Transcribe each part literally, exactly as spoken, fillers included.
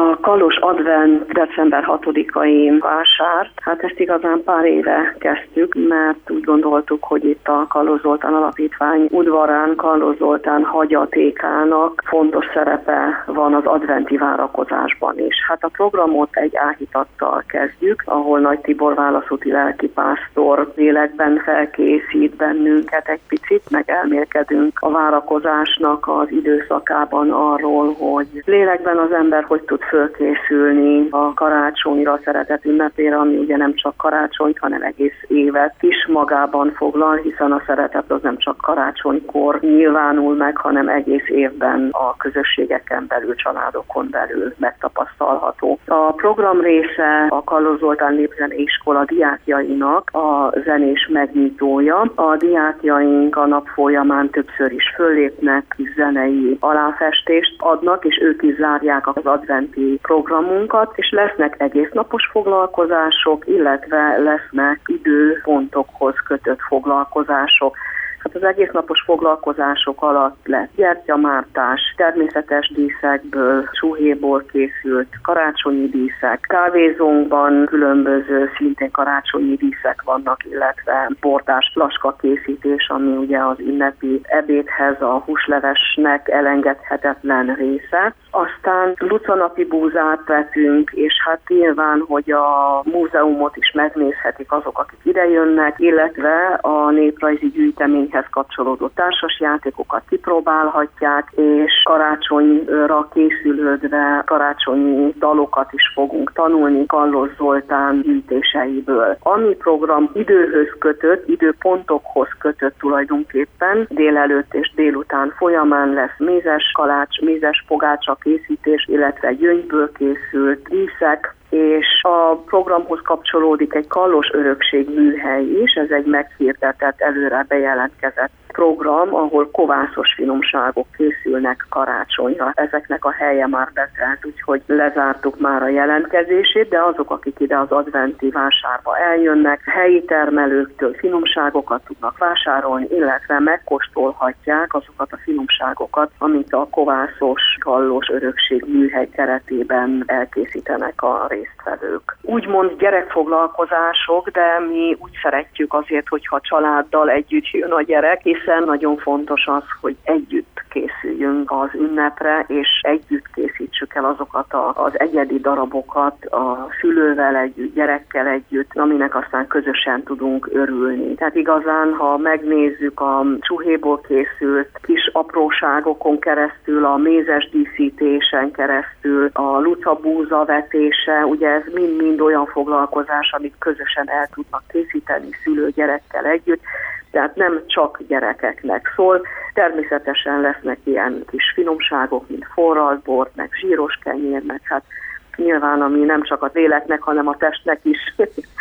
A Kallos Advent december hatodikai vásár, hát ezt igazán pár éve kezdtük, mert úgy gondoltuk, hogy itt a Kallos Zoltán Alapítvány udvarán Kallos Zoltán hagyatékának fontos szerepe van az adventi várakozásban is. Hát a programot egy áhítattal kezdjük, ahol Nagy Tibor válaszúti lelkipásztor lélekben felkészít bennünket egy picit, meg elmélkedünk a várakozásnak az időszakában arról, hogy lélekben az ember hogy tud fölkészülni a karácsonyra, a szeretet ünnepére, ami ugye nem csak karácsony, hanem egész évet is magában foglal, hiszen a szeretet az nem csak karácsonykor nyilvánul meg, hanem egész évben a közösségeken belül, családokon belül megtapasztalható. A program része a Kallos Zoltán Népzenei Iskola diákjainak a zenés megnyitója. A diákjaink a nap folyamán többször is föllépnek, zenei aláfestést adnak, és ők is zárják az adventi programunkat, és lesznek egésznapos foglalkozások, illetve lesznek időpontokhoz kötött foglalkozások. Hát az egésznapos foglalkozások alatt lesz gyertyamártás, természetes díszekből, csuhéból készült karácsonyi díszek, kávézónkban különböző szintén karácsonyi díszek vannak, illetve bordás flaska készítés, ami ugye az ünnepi ebédhez a húslevesnek elengedhetetlen része. Aztán lucanapi búzát vetünk, és hát nyilván, hogy a múzeumot is megnézhetik azok, akik idejönnek, illetve a néprajzi gyűjteményhez kapcsolódó társasjátékokat kipróbálhatják, és karácsonyra készülődve karácsonyi dalokat is fogunk tanulni Kallos Zoltán gyűjtéseiből. Ami program időhöz kötött, időpontokhoz kötött tulajdonképpen, délelőtt és délután folyamán lesz mézes kalács, mézes pogácsa készítés, illetve gyöngyből készült díszek, és a programhoz kapcsolódik egy Kallos Örökség műhely is, ez egy meghirdetett, előre bejelentkezett program, ahol kovászos finomságok készülnek karácsonyra. Ezeknek a helye már betelt, úgyhogy lezártuk már a jelentkezését, de azok, akik ide az adventi vásárba eljönnek, helyi termelőktől finomságokat tudnak vásárolni, illetve megkóstolhatják azokat a finomságokat, amit a kovászos Kallos Örökség műhely keretében elkészítenek a résztvevők. Úgymond gyerekfoglalkozások, de mi úgy szeretjük azért, hogyha családdal együtt jön a gyerek, hiszen nagyon fontos az, hogy együtt készüljünk az ünnepre, és együtt készítsük el azokat a, az egyedi darabokat a szülővel együtt, gyerekkel együtt, aminek aztán közösen tudunk örülni. Tehát igazán, ha megnézzük a csuhéból készült kis apróságokon keresztül, a mézes díszítésen keresztül, a lucabúza vetése, ugye ez mind-mind olyan foglalkozás, amit közösen el tudnak készíteni szülő-gyerekkel együtt, tehát nem csak gyerekeknek szól. Természetesen lesznek ilyen kis finomságok, mint forralt bort, meg zsíros kenyér, meg hát nyilván, ami nem csak a léleknek, hanem a testnek is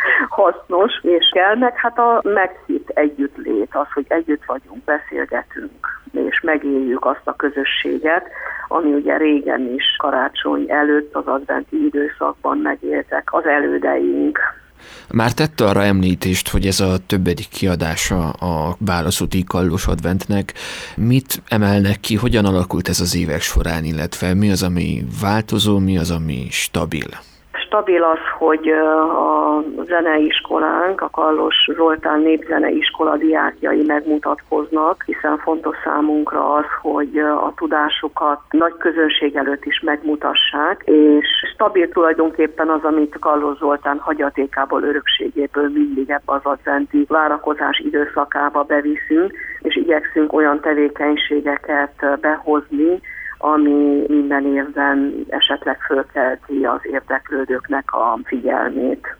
hasznos, és kell, meg hát a meghitt együttlét, az, hogy együtt vagyunk, beszélgetünk, és megéljük azt a közösséget, ami ugye régen is karácsony előtt, az adventi időszakban megéltek az elődeink. Már tette arra említést, hogy ez a többedik kiadása a válaszúti Kallos Adventnek. Mit emelnek ki, hogyan alakult ez az évek során, illetve mi az, ami változó, mi az, ami stabil? Stabil az, hogy a zeneiskolánk, a Kallos Zoltán Népzenei Iskola diákjai megmutatkoznak, hiszen fontos számunkra az, hogy a tudásukat nagy közönség előtt is megmutassák, és stabil tulajdonképpen az, amit Kallos Zoltán hagyatékából, örökségéből mindig ebbe az adventi várakozás időszakába beviszünk, és igyekszünk olyan tevékenységeket behozni, ami minden évben esetleg fölkelti az érdeklődőknek a figyelmét.